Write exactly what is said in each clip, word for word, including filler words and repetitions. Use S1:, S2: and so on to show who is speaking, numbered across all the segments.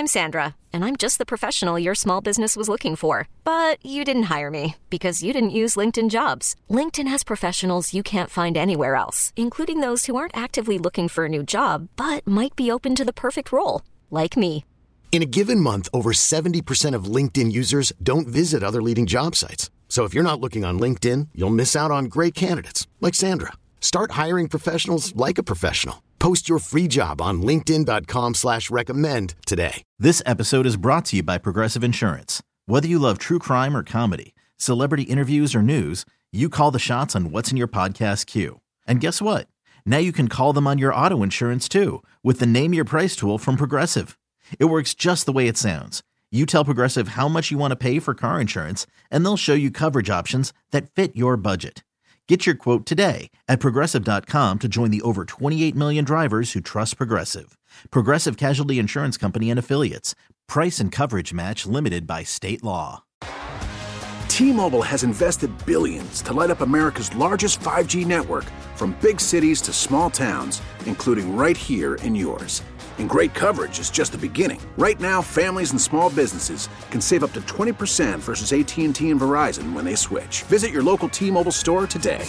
S1: I'm Sandra, and I'm just the professional your small business was looking for. But you didn't hire me because you didn't use LinkedIn Jobs. LinkedIn has professionals you can't find anywhere else, including those who aren't actively looking for a new job, but might be open to the perfect role, like me.
S2: In a given month, over seventy percent of LinkedIn users don't visit other leading job sites. So if you're not looking on LinkedIn, you'll miss out on great candidates like Sandra. Start hiring professionals like a professional. Post your free job on linkedin.com slash recommend today.
S3: This episode is brought to you by Progressive Insurance. Whether you love true crime or comedy, celebrity interviews or news, you call the shots on what's in your podcast queue. And guess what? Now you can call them on your auto insurance too with the Name Your Price tool from Progressive. It works just the way it sounds. You tell Progressive how much you want to pay for car insurance, and they'll show you coverage options that fit your budget. Get your quote today at Progressive dot com to join the over twenty-eight million drivers who trust Progressive. Progressive Casualty Insurance Company and Affiliates. Price and coverage match limited by state law.
S4: T-Mobile has invested billions to light up America's largest five G network, from big cities to small towns, including right here in yours. And great coverage is just the beginning. Right now, families and small businesses can save up to twenty percent versus A T and T and Verizon when they switch. Visit your local T-Mobile store today.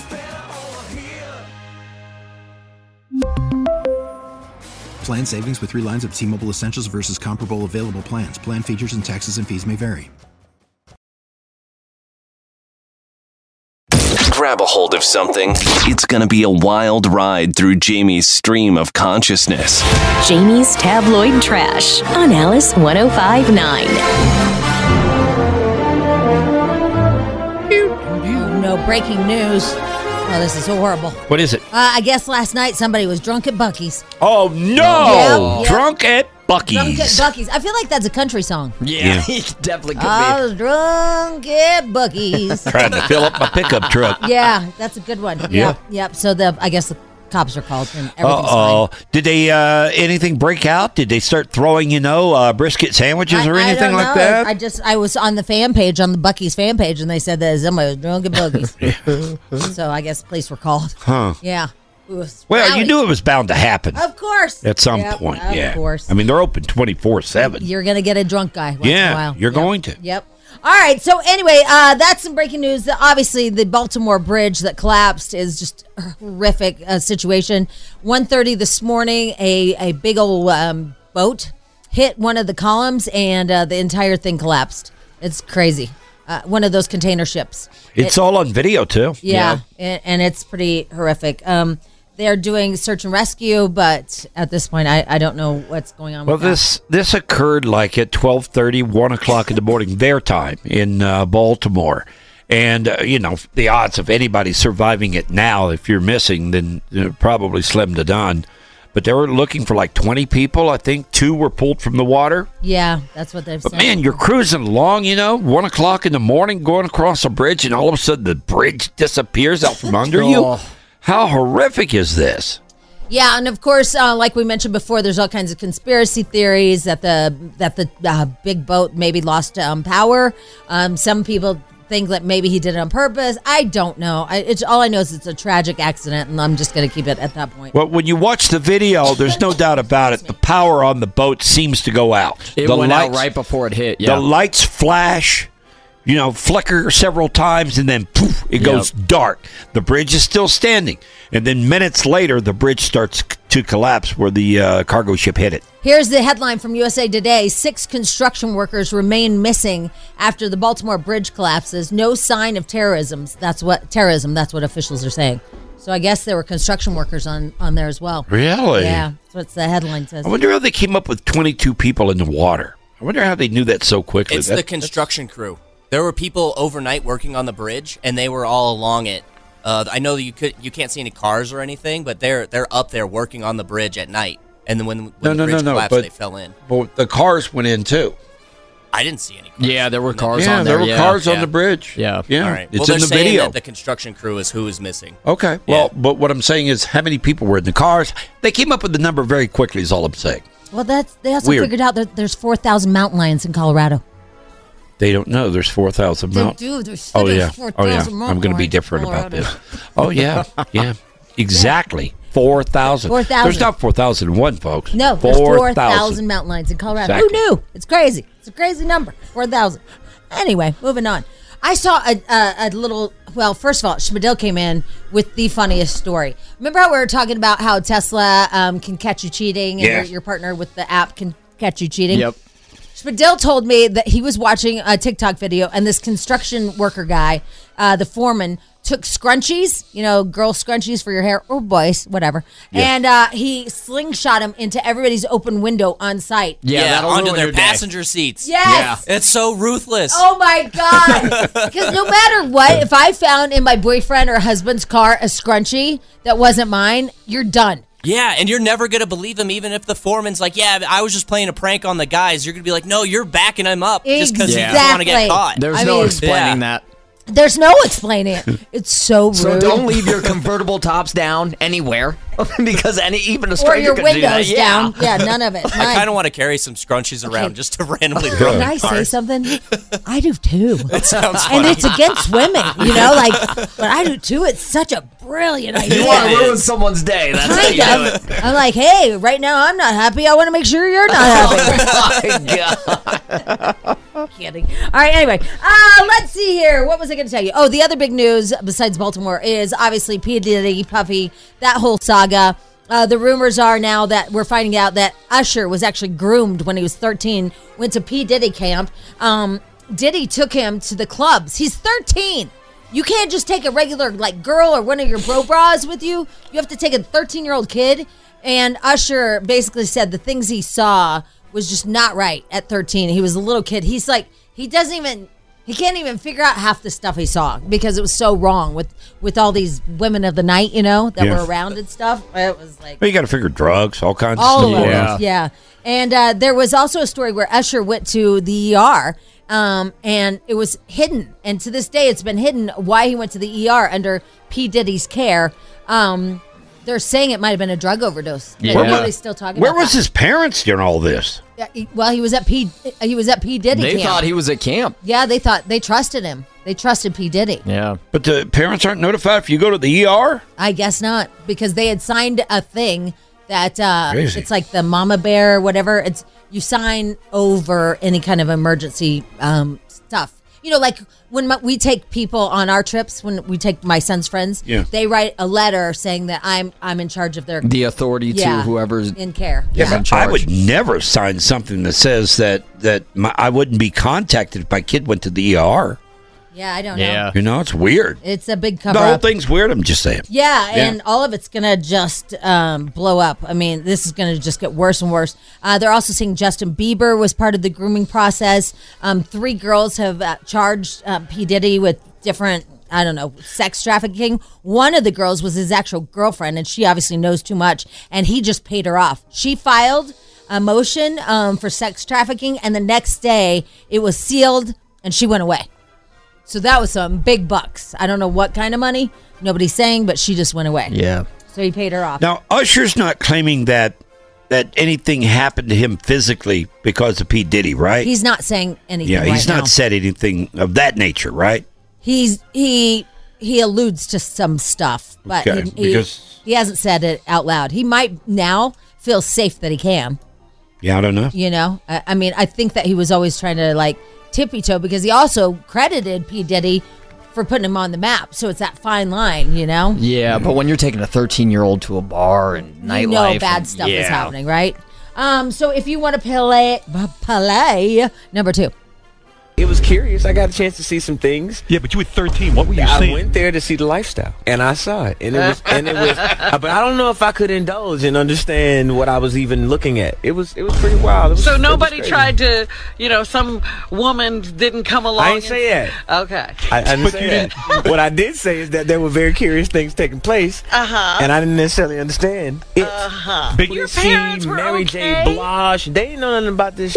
S5: Plan savings with three lines of T-Mobile Essentials versus comparable available plans. Plan features and taxes and fees may vary.
S6: Grab a hold of something. It's going to be a wild ride through Jamie's stream of consciousness.
S1: Jamie's Tabloid Trash on Alice one oh five point nine.
S7: No breaking news. Oh, this is horrible.
S8: What is it?
S7: Uh, I guess last night somebody was drunk at Buc-ee's.
S8: Oh, no!
S7: Yep, yep.
S8: Drunk at Buc-ee's.
S7: Drunk at Buc-ee's. I feel like that's a country song.
S8: Yeah,
S9: yeah. It definitely could
S7: I
S9: be.
S7: was drunk at Buc-ee's.
S8: Trying to fill up my pickup truck.
S7: Yeah, that's a good one. Yep,
S8: Yeah.
S7: yep. So the I guess the cops are called and everything's
S8: Uh-oh.
S7: fine.
S8: Did they, uh, anything break out? Did they start throwing, you know, uh, brisket sandwiches
S7: I,
S8: or
S7: I
S8: anything
S7: don't
S8: like
S7: know.
S8: that?
S7: I just I was on the fan page, on the Buc-ee's fan page, and they said that somebody was drunk at Buc-ee's. So I guess police were called.
S8: Huh.
S7: Yeah. It was
S8: Well,
S7: rally.
S8: you knew it was bound to happen.
S7: Of course.
S8: At some
S7: Yep,
S8: point,
S7: of
S8: yeah.
S7: Of course.
S8: I mean, they're open twenty-four seven.
S7: You're going to get a drunk guy once
S8: Yeah,
S7: in a while.
S8: you're
S7: Yep.
S8: going to.
S7: Yep. All right. So anyway, uh, that's some breaking news. Obviously, the Baltimore Bridge that collapsed is just a horrific uh, situation. one thirty this morning, a, a big old um, boat hit one of the columns, and uh, the entire thing collapsed. It's crazy. Uh, one of those container ships.
S8: It's
S7: It-
S8: all on video, too.
S7: Yeah, and, and it's pretty horrific. Um, they're doing search and rescue, but at this point, I, I don't know what's going on
S8: Well,
S7: with that.
S8: this this occurred like at twelve thirty, one o'clock in the morning, their time in uh, Baltimore. And, uh, you know, the odds of anybody surviving it now, if you're missing, then uh, probably slim to none. But they were looking for like twenty people. I think two were pulled from the water.
S7: Yeah, that's what they've
S8: But,
S7: said.
S8: man, you're cruising along, you know, one o'clock in the morning, going across a bridge, and all of a sudden the bridge disappears out from under you.
S9: Oh.
S8: How horrific is this?
S7: Yeah, and of course, uh, like we mentioned before, there's all kinds of conspiracy theories that the that the uh, big boat maybe lost um, power. Um, some people think that maybe he did it on purpose. I don't know. I, it's all I know is it's a tragic accident, and I'm just going to keep it at that point.
S8: Well, when you watch the video, there's no doubt about it. The power on the boat seems to go out.
S9: It
S8: the
S9: went
S8: lights,
S9: out right before it hit. Yeah.
S8: The lights flash, you know, flicker several times, and then poof, it goes
S9: Yep.
S8: dark. The bridge is still standing. And then minutes later, the bridge starts c- to collapse where the uh, cargo ship hit it.
S7: Here's the headline from U S A Today. Six construction workers remain missing after the Baltimore Bridge collapses. No sign of terrorism. That's what terrorism. That's what officials are saying. So I guess there were construction workers on, on there as well.
S8: Really?
S7: Yeah, that's what the headline says.
S8: I wonder how they came up with twenty-two people in the water. I wonder how they knew that so quickly.
S10: It's
S8: That-
S10: the construction crew. There were people overnight working on the bridge, and they were all along it. Uh, I know that you could you can't see any cars or anything, but they're they're up there working on the bridge at night. And then when, when
S8: No,
S10: the
S8: no,
S10: bridge
S8: no, no,
S10: collapsed,
S8: but-
S10: they fell in.
S8: But the cars went in too.
S10: I didn't see any cars.
S9: Yeah, there were cars
S8: yeah,
S9: on there.
S8: there were
S9: yeah.
S8: cars on
S10: Yeah.
S8: the bridge.
S9: Yeah.
S8: yeah.
S10: All right.
S8: It's
S10: well, they're
S8: in the
S10: saying
S8: video.
S10: that the construction crew is who is missing.
S8: Okay. Well, but what I'm saying is, how many people were in the cars? They came up with the number very quickly. Is all I'm saying.
S7: Well, that's they also
S8: Weird.
S7: figured out that there's four thousand mountain lions in Colorado.
S8: They don't know. There's four thousand
S7: They
S8: mount.
S7: do. There's
S8: Oh
S7: there's
S8: yeah.
S7: four
S8: Oh yeah.
S7: thousand mountain
S8: I'm going to be
S7: lions in
S8: different about
S7: Colorado.
S8: this. Oh yeah. Yeah. Exactly. four thousand.
S7: four thousand.
S8: There's not four thousand one, folks.
S7: No, there's four thousand mountain lions in Colorado.
S8: Exactly.
S7: Who knew? It's crazy. It's a crazy number. four thousand. Anyway, moving on. I saw a, a, a little, well, first of all, Schmidl came in with the funniest story. Remember how we were talking about how Tesla um, can catch you cheating and
S8: Yeah.
S7: your, your partner with the app can catch you cheating?
S9: Yep.
S7: Schmidl told me that he was watching a TikTok video and this construction worker guy, uh, the foreman, took scrunchies, you know, girl scrunchies for your hair, or boys, whatever.
S8: Yeah.
S7: And uh, he slingshot them into everybody's open window on site.
S9: Yeah,
S10: Yeah,
S9: that'll
S10: onto
S9: ruin
S10: their
S9: your day.
S10: passenger seats.
S7: Yes.
S10: It's so ruthless.
S7: Oh my God. Because no matter what, if I found in my boyfriend or husband's car a scrunchie that wasn't mine, you're done.
S10: Yeah, and you're never going to believe him, even if the foreman's like, yeah, I was just playing a prank on the guys. You're going to be like, no, you're backing him up just because you
S7: Exactly.
S10: don't want to get caught.
S9: There's
S7: I
S9: no
S7: mean-
S9: explaining
S10: Yeah.
S9: that.
S7: There's no explaining it. It's so rude.
S9: So don't leave your convertible tops down anywhere because any even a
S7: or
S9: stranger
S7: your
S9: could do that.
S7: windows
S9: Yeah.
S7: down. Yeah, none of it.
S10: I
S7: Mine-
S10: kind of want to carry some scrunchies around
S7: Okay.
S10: just to randomly throw
S7: Can
S10: in
S7: I say
S10: cars.
S7: something? I do too.
S10: That sounds
S7: And
S10: funny.
S7: it's against women, you know, like, but I do too. It's such a brilliant idea.
S9: You want to ruin someone's day. That's how you
S7: Kind
S9: do
S7: of.
S9: it.
S7: I'm like, hey, right now I'm not happy. I want to make sure you're not happy.
S9: Oh my God.
S7: Kidding. All right, anyway, uh, let's see here. What was I going to tell you? Oh, the other big news besides Baltimore is obviously P. Diddy, Puffy, that whole saga. Uh, the rumors are now that we're finding out that Usher was actually groomed when he was thirteen, went to P. Diddy camp. Um, Diddy took him to the clubs. He's thirteen. You can't just take a regular like girl or one of your bro bras with you. You have to take a thirteen-year-old kid. And Usher basically said the things he saw was just not right at thirteen. He was a little kid. He's like, he doesn't even, he can't even figure out half the stuff he saw because it was so wrong with, with all these women of the night, you know, that
S8: Yeah.
S7: were around and stuff. It was like,
S8: Well, you got to figure drugs, all kinds
S7: all
S8: of stuff.
S7: of
S8: going
S7: it.
S8: on.
S7: Yeah. And uh, there was also a story where Usher went to the E R um, and it was hidden. And to this day, it's been hidden why he went to the E R under P. Diddy's care. Um, they're saying it might have been a drug overdose.
S9: Yeah.
S7: But nobody's still talking
S8: Where
S7: about
S8: was
S7: that.
S8: his parents during all this?
S7: Yeah, he- Well, he was at P. He was at P. Diddy
S9: They
S7: camp.
S9: thought he was at camp.
S7: Yeah, they thought they trusted him. They trusted P. Diddy.
S9: Yeah.
S8: But the parents aren't notified if you go to the E R?
S7: I guess not, because they had signed a thing that uh,
S8: Crazy.
S7: it's like the mama bear or whatever. It's you sign over any kind of emergency um, stuff. You know, like when my, we take people on our trips, when we take my son's friends,
S8: Yeah.
S7: they write a letter saying that I'm I'm in charge of their
S9: The authority
S7: yeah,
S9: to whoever's
S7: in care.
S8: Yeah,
S9: in
S8: but I
S9: charge.
S8: would never sign something that says that that my, I wouldn't be contacted if my kid went to the E R.
S7: Yeah, I don't know.
S9: Yeah.
S8: You know, it's weird.
S7: It's a big
S8: The
S7: cover
S8: whole
S7: up.
S8: thing's weird. I'm just saying.
S7: Yeah,
S8: Yeah.
S7: and all of it's gonna just um, blow up. I mean, this is gonna just get worse and worse. Uh, they're also saying Justin Bieber was part of the grooming process. Um, three girls have uh, charged uh, P. Diddy with different, I don't know, sex trafficking. One of the girls was his actual girlfriend, and she obviously knows too much, and he just paid her off. She filed a motion um, for sex trafficking, and the next day it was sealed, and she went away. So that was some big bucks. I don't know what kind of money. Nobody's saying, but she just went away.
S9: Yeah.
S7: So he paid her off.
S8: Now, Usher's not claiming that that anything happened to him physically because of P. Diddy, right?
S7: He's not saying anything.
S8: yeah,
S7: right
S8: he's not
S7: now.
S8: said anything of that nature, right?
S7: He's he he alludes to some stuff, but
S8: Okay,
S7: he, he,
S8: because-
S7: he hasn't said it out loud. He might now feel safe that he can.
S8: Yeah, I don't know.
S7: You know, I, I mean, I think that he was always trying to like tippy toe because he also credited P. Diddy for putting him on the map. So it's that fine line, you know.
S9: Yeah, but when you're taking a thirteen-year-old to a bar and nightlife,
S7: You know bad
S9: and-
S7: stuff
S9: yeah.
S7: is happening, right? Um, so if you want to play, play number two.
S11: It was curious. I got a chance to see some things.
S12: Yeah, but you were thirteen. What were you
S11: I
S12: seeing?
S11: went there to see the lifestyle, and I saw it, and it was, and it was. uh, But I don't know if I could indulge and understand what I was even looking at. It was, it was pretty wild. It was,
S13: So
S11: it was
S13: nobody
S11: crazy.
S13: tried to, you know, some woman didn't come along.
S11: I didn't
S13: and-
S11: say that.
S13: Okay.
S11: I, I didn't
S12: But
S11: say
S12: you
S11: that. What I did say is that there were very curious things taking place,
S13: Uh huh.
S11: and I didn't necessarily understand it.
S13: Uh huh.
S12: Big-
S13: Your
S11: See,
S13: parents were
S11: Mary
S13: okay.
S11: J. Blige, they didn't know nothing about this.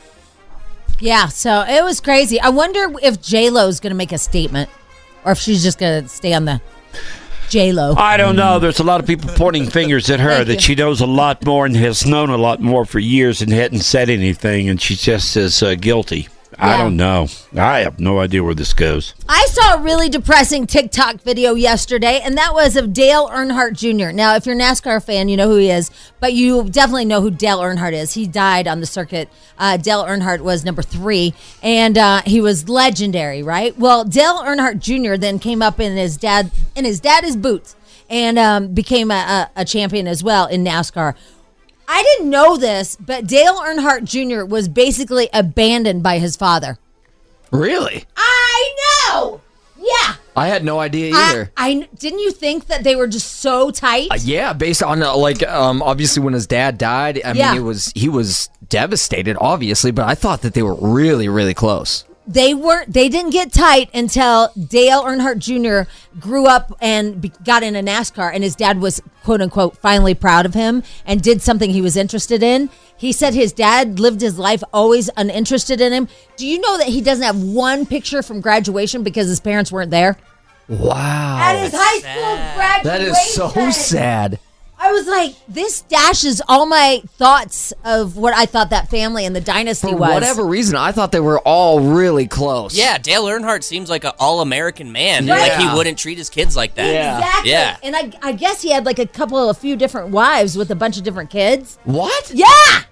S7: Yeah, so it was crazy. I wonder if J Lo's going to make a statement, or if she's just going to stay on the J Lo.
S8: I don't know. There's a lot of people pointing fingers at her
S7: Thank
S8: that
S7: you.
S8: she knows a lot more and has known a lot more for years and hadn't said anything, and she's just as uh, guilty I
S7: Yeah.
S8: don't know. I have no idea where this goes.
S7: I saw a really depressing TikTok video yesterday, and that was of Dale Earnhardt Junior Now, if you're a NASCAR fan, you know who he is, but you definitely know who Dale Earnhardt is. He died on the circuit. Uh, Dale Earnhardt was number three, and uh, he was legendary, right? Well, Dale Earnhardt Junior then came up in his dad in his dad's boots and um, became a, a, a champion as well in NASCAR. I didn't know this, but Dale Earnhardt Junior was basically abandoned by his father.
S9: Really?
S7: I know. Yeah.
S9: I had no idea either.
S7: I, I didn't you think that they were just so tight?
S9: Uh, yeah, based on uh, like um, obviously when his dad died, I
S7: Yeah.
S9: mean it was he was devastated, obviously, but I thought that they were really, really close.
S7: They weren't. They didn't get tight until Dale Earnhardt Junior grew up and be, got into NASCAR, and his dad was quote unquote finally proud of him and did something he was interested in. He said his dad lived his life always uninterested in him. Do you know that he doesn't have one picture from graduation because his parents weren't there?
S9: Wow.
S7: At his high school graduation.
S9: That is so sad.
S7: I was like, this dashes all my thoughts of what I thought that family and the dynasty
S9: For
S7: was.
S9: whatever reason, I thought they were all really close.
S10: Yeah, Dale Earnhardt seems like an all-American man.
S7: Right.
S10: Like
S7: Yeah.
S10: he wouldn't treat his kids like that.
S7: Exactly.
S10: Yeah.
S7: And I, I guess he had like a couple, a few different wives with a bunch of different kids.
S9: What?
S7: Yeah.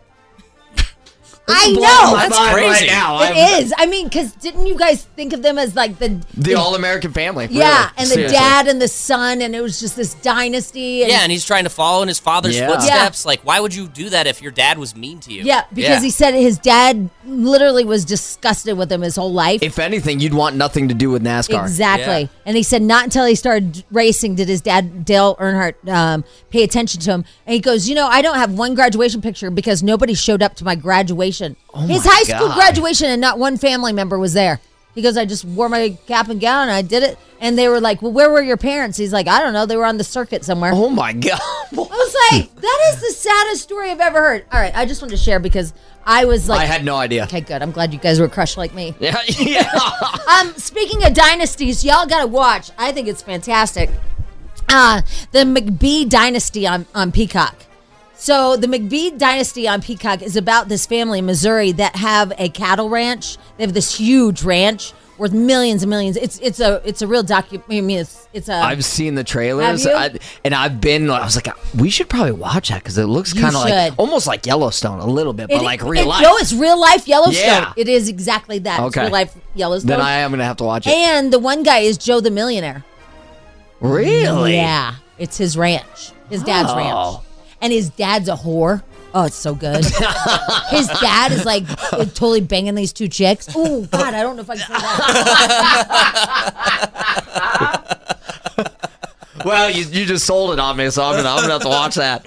S7: I
S9: blowing
S7: know.
S9: my mind right now.
S7: It
S9: I'm-
S7: is. I mean, because didn't you guys think of them as like the
S9: The all-American family.
S7: yeah,
S9: really.
S7: and the
S9: Seriously.
S7: dad and the son, and it was just this dynasty. And
S10: Yeah, and he's trying to follow in his father's
S9: Yeah.
S10: footsteps. Like, why would you do that if your dad was mean to you?
S7: yeah, because he said his dad literally was disgusted with him his whole life.
S9: If anything, you'd want nothing to do with NASCAR.
S7: Exactly.
S10: Yeah.
S7: And he said not until he started racing did his dad, Dale Earnhardt, um, pay attention to him. And he goes, you know, I don't have one graduation picture because nobody showed up to my graduation.
S9: Oh
S7: his
S9: my
S7: high school
S9: God.
S7: graduation and not one family member was there. He goes, I just wore my cap and gown and I did it. And they were like, well, where were your parents? He's like, I don't know. They were on the circuit somewhere.
S9: Oh my God.
S7: I was like, that is the saddest story I've ever heard. All right. I just wanted to share because I was like,
S9: I had no idea.
S7: okay, good. I'm glad you guys were crushed like me.
S9: Yeah, yeah.
S7: Um, speaking of dynasties, y'all gotta watch. I think it's fantastic. Uh, the McBee dynasty on, on Peacock. So the McBee dynasty on Peacock is about this family in Missouri that have a cattle ranch. They have this huge ranch worth millions and millions. It's it's a it's a real docu. I mean, it's it's a.
S9: I've seen the trailers,
S7: Have you?
S9: I, and I've been. I was like, we should probably watch that because it looks
S7: You
S9: kind of like
S7: should.
S9: almost like Yellowstone a little bit, but
S7: it-
S9: like real
S7: it-
S9: life.
S7: No, it's real life Yellowstone.
S9: Yeah.
S7: It is exactly that. It's
S9: Okay.
S7: real life Yellowstone.
S9: Then I am gonna have to watch it.
S7: And the one guy is Joe the Millionaire.
S9: Really?
S7: Yeah, it's his ranch, his dad's
S9: Oh.
S7: ranch, and his dad's a whore. Oh, it's so good. His dad is like totally banging these two chicks. Oh God, I don't know if I can say that.
S9: Well, you, you just sold it on me, so I'm gonna, I'm gonna have to watch that.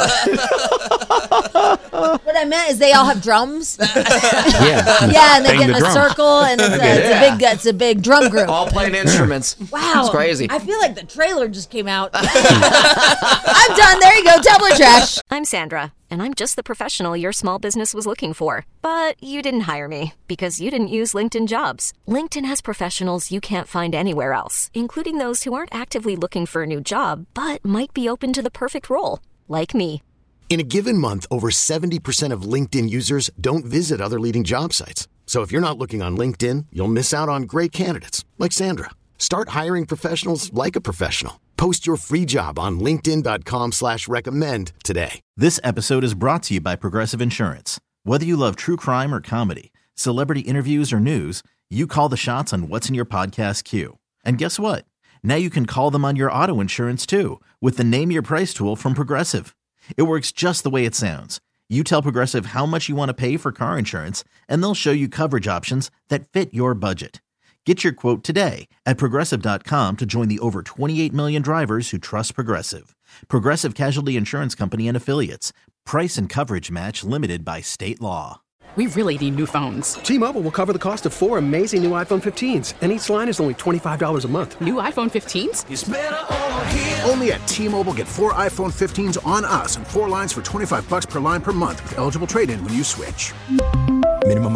S7: What I meant is they all have drums.
S8: Yeah.
S7: Yeah, and they
S8: Bang
S7: get in
S8: the
S7: a
S8: drum.
S7: circle, and it's, a, it's a big it's a big drum group.
S9: All playing instruments.
S7: Wow,
S9: It's crazy.
S7: I feel like the trailer just came out. I'm done. There you go. Tumblr trash.
S1: I'm Sandra, and I'm just the professional your small business was looking for. But you didn't hire me because you didn't use LinkedIn Jobs. LinkedIn has professionals you can't find anywhere else, including those who aren't actively looking for a new job, but might be open to the perfect role, like me.
S2: In a given month, over seventy percent of LinkedIn users don't visit other leading job sites. So if you're not looking on LinkedIn, you'll miss out on great candidates like Sandra. Start hiring professionals like a professional. Post your free job on linkedin dot com slash recommend today.
S3: This episode is brought to you by Progressive Insurance. Whether you love true crime or comedy, celebrity interviews or news, you call the shots on what's in your podcast queue. And guess what? Now you can call them on your auto insurance too with the Name Your Price tool from Progressive. It works just the way it sounds. You tell Progressive how much you want to pay for car insurance, and they'll show you coverage options that fit your budget. Get your quote today at Progressive dot com to join the over twenty-eight million drivers who trust Progressive. Progressive Casualty Insurance Company and Affiliates. Price and coverage match limited by state law.
S12: We really need new phones.
S14: T-Mobile will cover the cost of four amazing new iPhone fifteens, and each line is only twenty-five dollars a month.
S12: New iPhone fifteens?
S4: It's better over here. Only at T-Mobile, get four iPhone fifteens on us and four lines for twenty-five bucks per line per month with eligible trade-in when you switch.
S5: Minimum of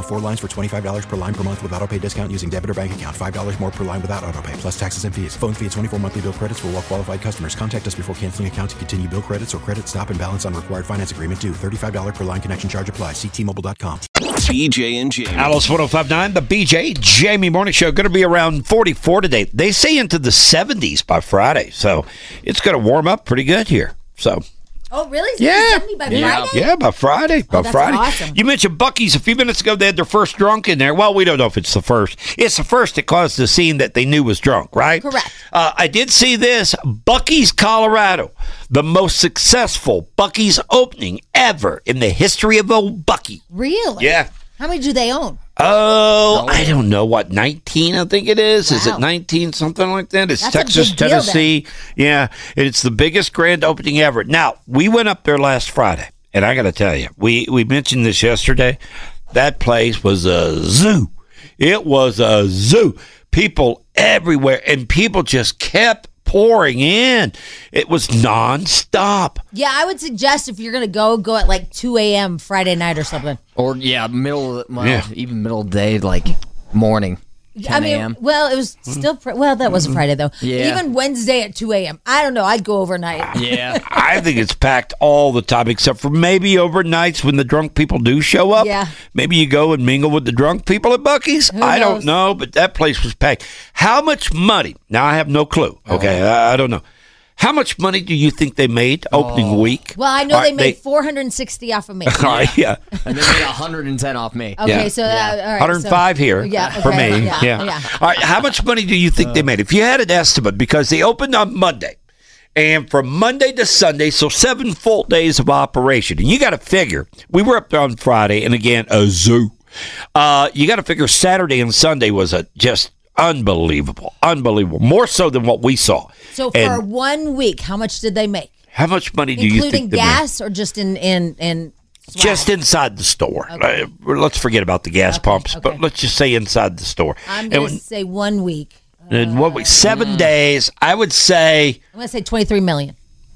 S5: of four lines for twenty-five dollars per line per month with auto pay discount using debit or bank account. five dollars more per line without auto pay, plus taxes and fees. Phone fee at twenty-four monthly bill credits for well qualified customers. Contact us before canceling account to continue bill credits or credit stop and balance on required finance agreement due. thirty-five dollars per line connection charge applies. See T Mobile dot com.
S6: B J and Jamie.
S8: Alice one oh five point nine, the B J Jamie Morning Show. Going to be around forty-four today. They say into the seventies by Friday, so it's going to warm up pretty good here. So.
S7: Oh, really?
S8: Yeah.
S7: By
S8: yeah.
S7: Friday?
S8: Yeah, by Friday. By
S7: Oh, that's
S8: Friday.
S7: awesome.
S8: You mentioned Buc-ee's a few minutes ago. They had their first drunk in there. Well, we don't know if it's the first. It's the first that caused the scene that they knew was drunk, right?
S7: Correct.
S8: Uh, I did see this. Buc-ee's, Colorado. The most successful Buc-ee's opening ever in the history of old Buc-ee.
S7: Really?
S8: Yeah.
S7: How many do they own?
S8: Oh, I don't know. What, nineteen, I think it is? Wow. Is it nineteen, something like that? It's
S7: That's a
S8: Texas,
S7: big deal,
S8: Tennessee. Yeah, it's the biggest grand opening ever. Now, we went up there last Friday, and I got to tell you, we, we mentioned this yesterday. That place was a zoo. It was a zoo. People everywhere, and people just kept pouring in. It was nonstop.
S7: Yeah, I would suggest if you're going to go, go at like two a.m. Friday night or something.
S9: Or, yeah, middle, of, well,
S8: Yeah.
S9: even middle of the day, like morning.
S7: I
S9: ten
S7: mean,
S9: a.m.
S7: well, it was still, fr- well, that wasn't Friday though.
S9: Yeah.
S7: Even Wednesday at two a.m. I don't know. I'd go overnight.
S9: Yeah.
S8: I think it's packed all the time, except for maybe overnights when the drunk people do show up.
S7: Yeah.
S8: Maybe you go and mingle with the drunk people at Buc-ee's.
S7: Who
S8: I
S7: knows?
S8: don't know, but that place was packed. How much money? Now, I have no clue. Okay, I, I don't know. How much money do you think they made opening week?
S7: Well, I know
S8: All
S7: they
S8: right,
S7: made four hundred sixty off of me.
S8: All right, yeah.
S9: And they made one hundred ten off me.
S7: Okay,
S8: Yeah.
S7: so uh, all right,
S8: one hundred five
S7: so-
S8: here
S7: yeah,
S8: for
S7: okay,
S8: me.
S7: Yeah,
S8: Yeah.
S7: yeah.
S8: All right. How much money do you think they made? If you had an estimate, because they opened on Monday, and from Monday to Sunday, so seven full days of operation. And you got to figure, we were up there on Friday, and again, a zoo. Uh, you got to figure Saturday and Sunday was a just unbelievable, unbelievable, more so than what we saw.
S7: So for
S8: And
S7: one week, how much did they make?
S8: how much money do you
S7: Including
S8: think they made?
S7: gas or just in in in swag?
S8: Just inside the store.
S7: Okay.
S8: Uh, let's forget about the gas pumps, but let's just say inside the store.
S7: I'm
S8: And
S7: going
S8: when-
S7: to say one week.
S8: And what we seven days, I would say.
S7: I'm going to say twenty-three million.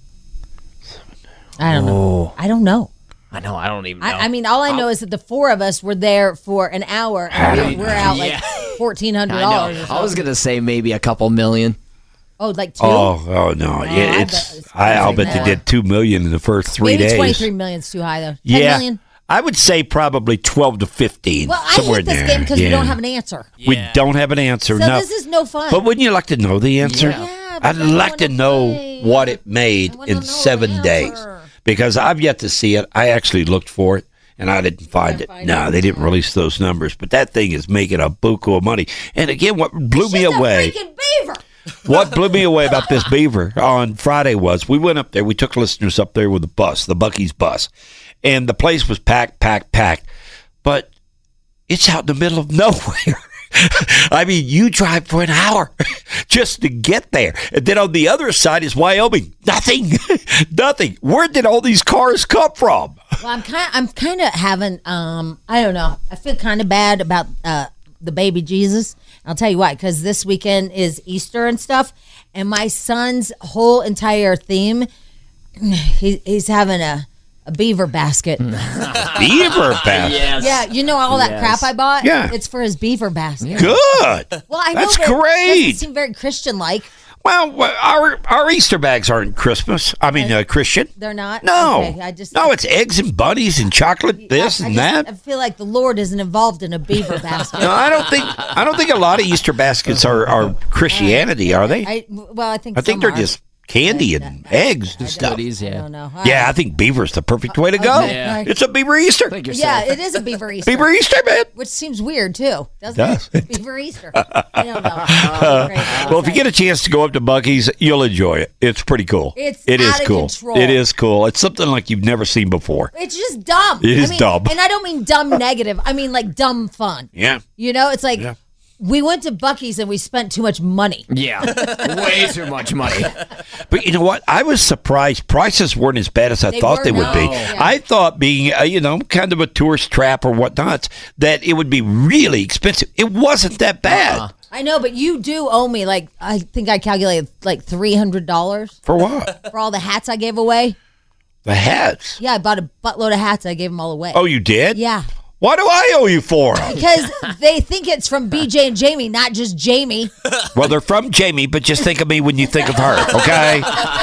S7: I don't know. I don't know.
S9: I know. I don't even know.
S7: I, I mean, all I know is that the four of us were there for an hour, and we're, we're out like
S9: Yeah.
S7: fourteen hundred
S9: I
S7: dollars.
S9: know. I was going to say maybe a couple million.
S7: Oh, like two.
S8: Oh, oh no!
S7: I
S8: Yeah,
S7: bet
S8: it's.
S7: it's
S8: I, I'll
S7: crazy
S8: bet they
S7: more.
S8: did two million in the first three
S7: Maybe
S8: days.
S7: twenty-three million is too high though. Ten
S8: Yeah,
S7: million?
S8: I would say probably twelve to fifteen.
S7: Well, I
S8: somewhere
S7: hate this
S8: in
S7: game
S8: there.
S7: because we
S8: Yeah.
S7: don't have an answer.
S8: We don't have an answer.
S7: So
S8: no,
S7: this is no fun.
S8: but wouldn't you like to know the answer?
S7: Yeah, but
S8: I'd
S7: I don't
S8: like to
S7: wanna
S8: know
S7: play.
S8: what it made in seven days because I've yet to see it. I actually looked for it. And I didn't find it.
S7: find
S8: No,
S7: it.
S8: they didn't release those numbers. But that thing is making a buku of money. And again, what blew me
S7: She's a
S8: away.
S7: freaking beaver.
S8: What blew me away about this beaver on Friday was we went up there. We took listeners up there with the bus, the Buc-ee's bus, and the place was packed, packed, packed. But it's out in the middle of nowhere. I mean, you drive for an hour just to get there, and then on the other side is Wyoming. Nothing, nothing. Where did all these cars come from?
S7: Well, I'm kind. I'm kind of having. Um, I don't know. I feel kind of bad about uh, the baby Jesus. I'll tell you why. Because this weekend is Easter and stuff, and my son's whole entire theme, he, he's having a, a beaver basket.
S8: Beaver basket.
S7: Yeah, you know all that
S8: Yes.
S7: crap I bought.
S8: Yeah.
S7: It's for his beaver basket.
S8: Good.
S7: Well, I know
S8: That's
S7: that
S8: great.
S7: Doesn't seem very Christian-like.
S8: Well, well, our our Easter bags aren't Christmas. I mean, uh, Christian.
S7: They're not.
S8: No,
S7: Okay, I just
S8: no, it's eggs and bunnies and chocolate, this
S7: I
S8: and
S7: just-
S8: that.
S7: I feel like the Lord isn't involved in a beaver basket.
S8: No, I don't think I don't think a lot of Easter baskets are, are Christianity, are they?
S7: I, well, I think
S8: I think
S7: some
S8: they're
S7: are.
S8: just candy and eggs and stuff.
S9: Goodies, yeah.
S7: I don't know.
S8: Yeah, I think beaver's the perfect way to go.
S7: Okay, Yeah. right.
S8: It's a beaver Easter.
S7: Yeah, it is a beaver Easter.
S8: Beaver Easter, man.
S7: Which seems weird too, doesn't
S8: Does.
S7: it? Beaver Easter. I don't know. Oh, great.
S8: Well, if you get a chance to go up to Buc-ee's, you'll enjoy it. It's pretty cool.
S7: It's
S8: It is
S7: out of
S8: cool.
S7: control.
S8: It is cool. It's something like you've never seen before.
S7: It's just dumb.
S8: It is
S7: I mean,
S8: dumb.
S7: And I don't mean dumb negative. I mean like dumb fun.
S8: Yeah.
S7: You know, it's like
S8: Yeah.
S7: we went to Buc-ee's and we spent too much money.
S9: Yeah. Way too much money.
S8: But you know what? I was surprised. Prices weren't as bad as I
S7: They
S8: thought
S7: were
S8: they would
S7: not.
S8: be.
S7: Yeah.
S8: I thought being, uh, you know, kind of a tourist trap or whatnot, that it would be really expensive. It wasn't that bad.
S9: Uh-uh.
S7: I know, but you do owe me like I think I calculated like three hundred dollars
S8: For what?
S7: for all the hats I gave away.
S8: The hats.
S7: Yeah, I bought a buttload of hats. I gave them all away.
S8: Oh, you did?
S7: Yeah.
S8: Why do I owe you for them?
S7: Because they think it's from B J and Jamie, not just Jamie.
S8: Well, they're from Jamie, but just think of me when you think of her, okay?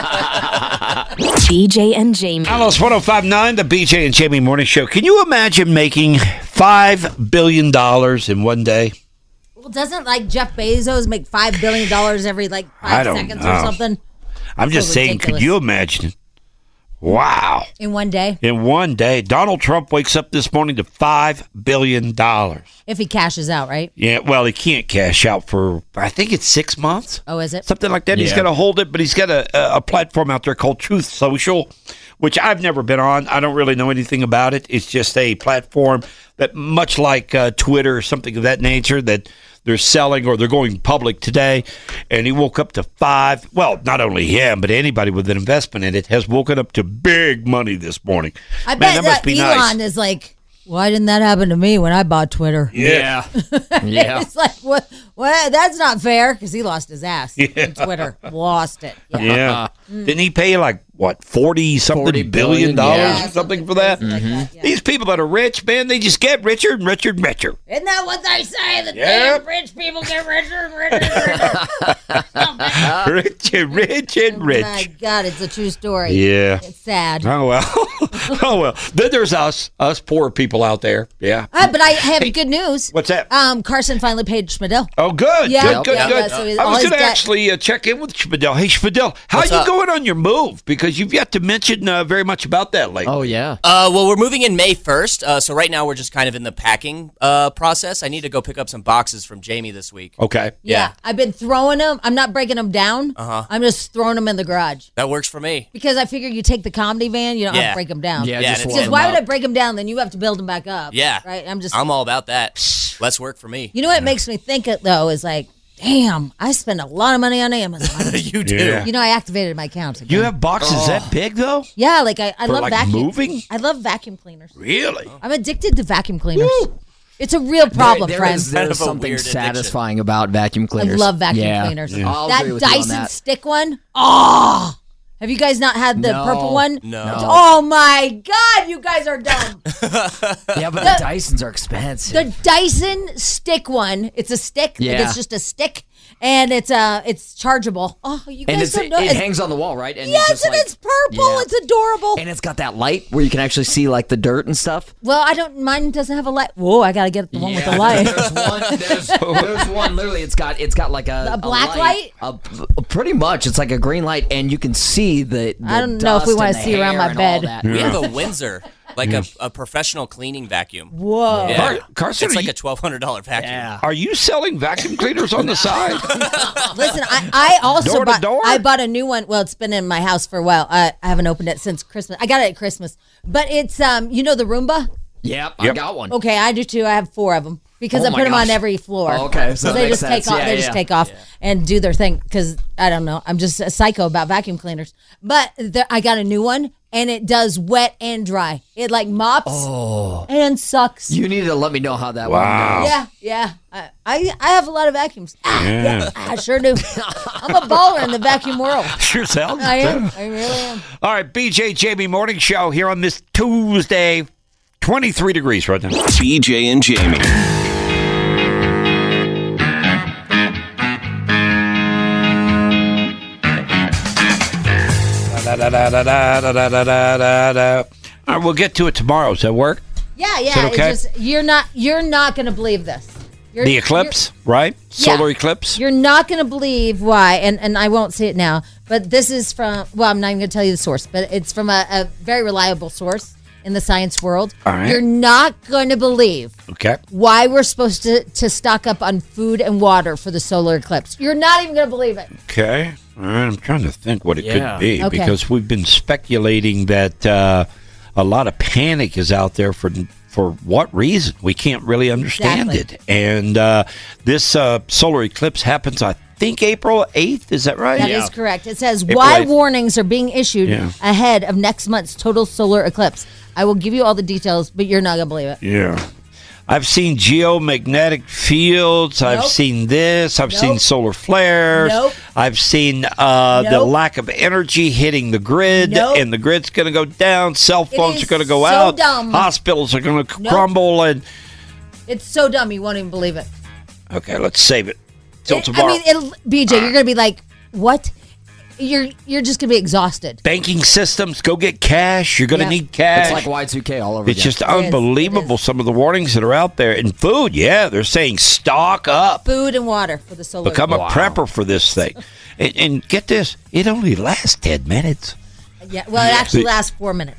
S1: B J and Jamie.
S8: Alice one oh five point nine, the B J and Jamie Morning Show. Can you imagine making five billion dollars in one day?
S7: Well, doesn't like Jeff Bezos make five billion dollars every like
S8: I
S7: five
S8: don't
S7: seconds
S8: know.
S7: or something?
S8: I'm
S7: So
S8: just saying, could
S7: ridiculous.
S8: you imagine it? Wow.
S7: In one day?
S8: In one day, Donald Trump wakes up this morning to five billion dollars.
S7: If he cashes out, right?
S8: Yeah, well, he can't cash out for, I think it's six months.
S7: Oh, is it?
S8: Something like that. He's
S11: Yeah.
S8: got to hold it, but he's got a, a platform out there called Truth Social, which I've never been on. I don't really know anything about it. It's just a platform that, much like uh, Twitter or something of that nature, that they're selling or they're going public today. And he woke up to five. Well, not only him, but anybody with an investment in it has woken up to big money this morning.
S7: I
S8: Man,
S7: bet
S8: that must
S7: that
S8: be
S7: Elon
S8: nice.
S7: is like, why didn't that happen to me when I bought Twitter?
S8: Yeah.
S11: Yeah.
S7: It's like, what? What? That's not fair because he lost his ass.
S8: Yeah.
S7: on Twitter lost it. Yeah.
S8: Yeah. Didn't he pay like, what, forty something
S11: forty
S8: billion
S11: billion,
S8: dollars
S11: yeah.
S8: or something for that?
S7: Like that, yeah.
S8: These people that are rich, man, they just get richer and richer and richer.
S7: Isn't that what they say? The
S8: Yep.
S7: damn rich people get richer and richer and richer. Oh, man.
S8: Rich and rich and
S7: Oh,
S8: rich.
S7: my God, it's a true story.
S8: Yeah.
S7: It's sad.
S8: Oh, well. oh, well. Then there's us, us poor people out there. Yeah.
S7: Uh, but I have good news.
S8: What's that?
S7: Um, Carson finally paid Schmidl.
S8: Oh, good.
S7: Yeah,
S8: good, good,
S7: yeah,
S8: good.
S7: yeah, so he's-
S8: I
S7: all
S8: was
S7: his
S8: going to
S7: debt-
S8: actually uh, check in with Spadell. Hey, Spadell, how
S10: What's
S8: you
S10: up?
S8: going on your move? Because you've yet to mention uh, very much about that lately.
S11: Oh, yeah.
S10: Uh, well, we're moving in May first, uh, so right now we're just kind of in the packing uh, process. I need to go pick up some boxes from Jamie this week.
S8: Okay.
S7: Yeah. I've been throwing them. I'm not breaking them down.
S10: Uh-huh.
S7: I'm just throwing them in the garage.
S10: That works for me.
S7: Because I figure you take the comedy van, you don't have
S10: Yeah.
S7: to break them down.
S11: Yeah,
S10: Yeah,
S11: just
S10: and it's
S11: warm
S7: Because
S11: them
S7: why
S11: up.
S7: would I break them down? Then you have to build them back up.
S10: Yeah.
S7: Right? I'm just.
S10: I'm all about that. Let's work for me.
S7: You know what makes me think it, though, is like, damn, I spend a lot of money on Amazon.
S10: You do.
S8: Yeah.
S7: You know, I activated my account. Again.
S8: You have boxes that big, though?
S7: Yeah, like I, I
S8: For,
S7: love
S8: like,
S7: vacuum.
S8: moving?
S7: I love vacuum cleaners.
S8: Really?
S7: I'm addicted to vacuum cleaners. It's a real problem,
S11: there, there
S7: friends.
S11: is, there
S10: Kind
S11: is
S10: of a
S11: something
S10: weird addiction.
S11: satisfying about vacuum
S7: I
S11: cleaners.
S7: love vacuum
S11: Yeah.
S7: cleaners.
S11: I'll
S7: That
S11: agree with you on
S7: Dyson
S11: that.
S7: stick one. Oh, have you guys not had the
S11: No.
S7: purple one?
S10: No.
S11: No.
S7: Oh my God, you guys are dumb.
S11: Yeah, but
S7: The-
S11: the Dysons are expensive.
S7: The Dyson stick one. It's a stick. Like
S11: Yeah.
S7: it's just a stick, and it's uh it's chargeable. Oh, you guys
S11: and it's,
S7: don't
S11: it,
S7: know.
S11: it
S7: It's-
S11: hangs on the wall, right? And
S7: yes,
S11: just
S7: and
S11: like-
S7: it's purple.
S11: Yeah.
S7: It's adorable.
S11: And it's got that light where you can actually see like the dirt and stuff.
S7: Well, I don't. Mine doesn't have a light. Whoa, I gotta get the one with the light.
S11: There's one. There's, there's one. Literally, it's got it's got like a
S7: A black light?
S11: A, pretty much, it's like a green light, and you can see the. the
S7: I don't know if we
S11: dust
S7: wanna
S11: and the
S7: see around
S11: hair
S7: my
S11: and all
S7: bed.
S11: that.
S10: We have a Windsor, like a, a professional cleaning vacuum.
S7: Whoa.
S10: Yeah.
S8: Car- Carson,
S10: it's
S8: are
S10: like
S8: you-
S10: a twelve hundred dollars vacuum.
S11: Yeah.
S8: Are you selling vacuum cleaners on the side?
S7: Listen, I, I also
S8: Door to
S7: bought.
S8: door?
S7: I bought a new one. Well, it's been in my house for a while. I, I haven't opened it since Christmas. I got it at Christmas, but it's um, you know the Roomba.
S11: Yep, I
S8: Yep.
S11: got one.
S7: Okay, I do too. I have four of them because
S11: Oh
S7: I
S11: my
S7: put them on
S11: gosh.
S7: every floor.
S11: Oh, okay, so that
S7: they
S11: makes
S7: just take
S11: sense.
S7: off.
S11: Yeah,
S7: they
S11: yeah,
S7: just
S11: yeah.
S7: take off and do their thing because I don't know. I'm just a psycho about vacuum cleaners. But there, I got a new one and it does wet and dry. It like mops
S11: Oh,
S7: and sucks.
S11: you need to let me know how that
S8: Wow.
S11: one goes.
S7: Yeah, yeah. I, I I have a lot of vacuums. Ah,
S8: Yeah.
S7: I sure do. I'm a baller in the vacuum world.
S8: Sure sounds.
S7: I am. I really am.
S8: All right, B J Jamie Morning Show here on this Tuesday. twenty-three degrees right now.
S6: B J and Jamie.
S8: Da, da, da, da, da, da, da, da, da, da. All right, we'll get to it tomorrow. Does that work?
S7: Yeah,
S8: Is
S7: yeah.
S8: it okay?
S7: It's just you're not you're not gonna believe this. You're,
S8: The eclipse, right?
S7: Yeah.
S8: Solar eclipse.
S7: You're, you're not gonna believe why, and and I won't say it now. But this is from. Well, I'm not even gonna tell you the source, but it's from a, a very reliable source in the science world.
S8: All right.
S7: You're not gonna believe
S8: Okay.
S7: why we're supposed to to stock up on food and water for the solar eclipse. You're not even gonna believe it.
S8: Okay. All right. I'm trying to think what it
S11: Yeah.
S8: could be
S7: Okay.
S8: because we've been speculating that uh, a lot of panic is out there for for what reason? We can't really understand
S7: Exactly.
S8: it. And uh, this uh, solar eclipse happens, I think, April eighth. Is that right?
S7: That is correct. It says
S8: April
S7: why
S8: eighth.
S7: warnings are being issued
S8: Yeah.
S7: ahead of next month's total solar eclipse. I will give you all the details, but you're not gonna believe it.
S8: Yeah. I've seen geomagnetic fields. I've
S7: Nope.
S8: seen this. I've
S7: Nope.
S8: seen solar flares.
S7: Nope.
S8: I've seen uh, the
S7: Nope.
S8: lack of energy hitting the grid,
S7: Nope.
S8: and the grid's going to go down. Cell phones
S7: is
S8: are going to go
S7: so
S8: out.
S7: dumb.
S8: Hospitals are going to
S7: Nope.
S8: crumble. And
S7: It's so dumb you won't even believe it.
S8: okay, let's save it till
S7: It-
S8: tomorrow.
S7: I mean, it'll, B J, you're going to be like, what? You're you're just going to be exhausted.
S8: Banking systems, go get cash. You're going to
S7: Yeah.
S8: need cash.
S9: It's like Y two K all over
S8: It's
S9: again.
S8: just unbelievable, some of the warnings that are out there. And food, yeah, they're saying stock up.
S7: Food and water for the solar.
S8: Become a
S7: Wow.
S8: prepper for this thing. and, and get this, it only lasts ten minutes.
S7: Yeah, well, it actually lasts four minutes.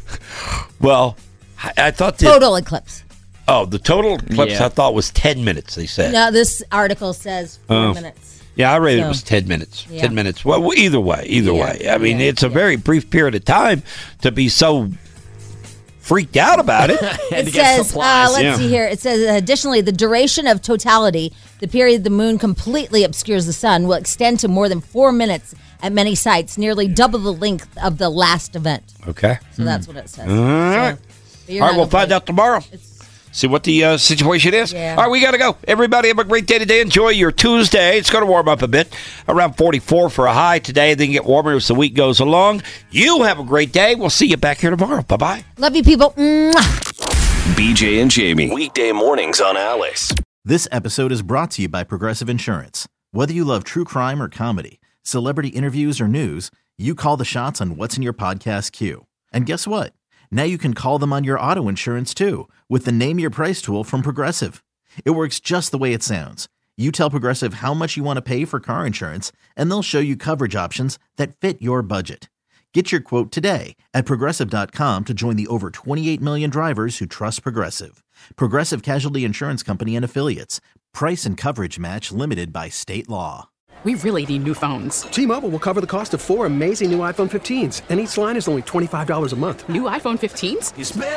S8: Well, I, I thought that.
S7: Total eclipse.
S8: Oh, the total eclipse
S9: Yeah.
S8: I thought was ten minutes, they said.
S7: No, this article says four
S8: Oh.
S7: minutes.
S8: Yeah, I read it
S7: So,
S8: was ten minutes.
S7: yeah.
S8: ten minutes. Well, either way, either
S7: Yeah,
S8: way. I mean,
S7: yeah,
S8: it's a very brief period of time to be so freaked out about it.
S7: It says, uh, let's
S8: Yeah.
S7: see here. It says, additionally, the duration of totality, the period the moon completely obscures the sun, will extend to more than four minutes at many sites, nearly double the length of the last event.
S8: Okay.
S7: So that's what it says.
S8: All right.
S7: So, but
S8: All
S7: you're
S8: right,
S7: not
S8: we'll
S7: gonna
S8: find
S7: believe-
S8: out tomorrow. See what the uh, situation is.
S7: Yeah.
S8: All right, we got to go. Everybody have a great day today. Enjoy your Tuesday. It's going to warm up a bit. Around forty-four for a high today. Then get warmer as the week goes along. You have a great day. We'll see you back here tomorrow. Bye-bye.
S7: Love you, people. Mwah.
S6: B J and Jamie. Weekday mornings on Alice.
S3: This episode is brought to you by Progressive Insurance. Whether you love true crime or comedy, celebrity interviews or news, you call the shots on what's in your podcast queue. And guess what? Now you can call them on your auto insurance too with the Name Your Price tool from Progressive. It works just the way it sounds. You tell Progressive how much you want to pay for car insurance, and they'll show you coverage options that fit your budget. Get your quote today at Progressive dot com to join the over twenty-eight million drivers who trust Progressive. Progressive Casualty Insurance Company and Affiliates. Price and coverage match limited by state law.
S12: We really need new phones.
S14: T-Mobile will cover the cost of four amazing new iPhone fifteens, and each line is only twenty-five dollars a month.
S12: New iPhone fifteens?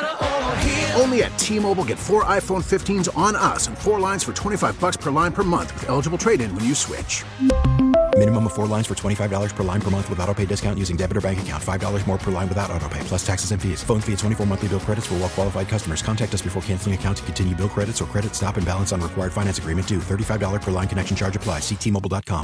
S4: Only at T-Mobile, get four iPhone fifteens on us and four lines for twenty-five bucks per line per month with eligible trade-in when you switch.
S5: Minimum of four lines for twenty-five dollars per line per month with autopay discount using debit or bank account. five dollars more per line without autopay, plus taxes and fees. Phone fee at twenty-four monthly bill credits for well-qualified customers. Contact us before canceling account to continue bill credits or credit stop and balance on required finance agreement due. thirty-five dollars per line connection charge applies. See T Mobile dot com.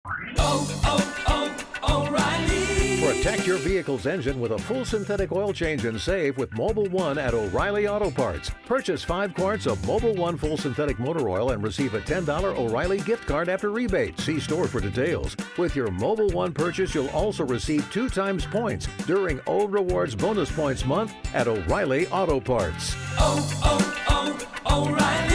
S15: Protect your vehicle's engine with a full synthetic oil change and save with Mobile One at O'Reilly Auto Parts. Purchase five quarts of Mobile One full synthetic motor oil and receive a ten dollars O'Reilly gift card after rebate. See store for details. With your Mobile One purchase, you'll also receive two times points during O Rewards Bonus Points Month at O'Reilly Auto Parts.
S16: Oh, oh, oh, O'Reilly.